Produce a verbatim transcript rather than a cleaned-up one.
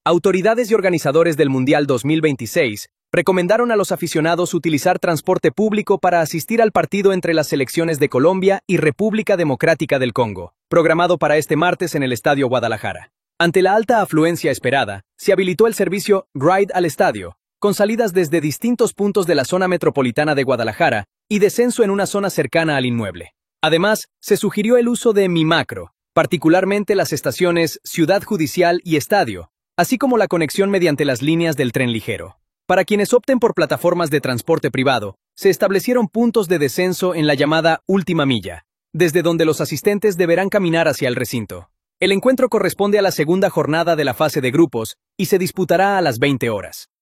Autoridades y organizadores del Mundial dos mil veintiséis recomendaron a los aficionados utilizar transporte público para asistir al partido entre las selecciones de Colombia y República Democrática del Congo, programado para este martes en el Estadio Guadalajara. Ante la alta afluencia esperada, se habilitó el servicio Ride al Estadio, con salidas desde distintos puntos de la zona metropolitana de Guadalajara y descenso en una zona cercana al inmueble. Además, se sugirió el uso de Mi Macro, particularmente las estaciones Ciudad Judicial y Estadio, así como la conexión mediante las líneas del tren ligero. Para quienes opten por plataformas de transporte privado, se establecieron puntos de descenso en la llamada última milla, desde donde los asistentes deberán caminar hacia el recinto. El encuentro corresponde a la segunda jornada de la fase de grupos y se disputará a las veinte horas.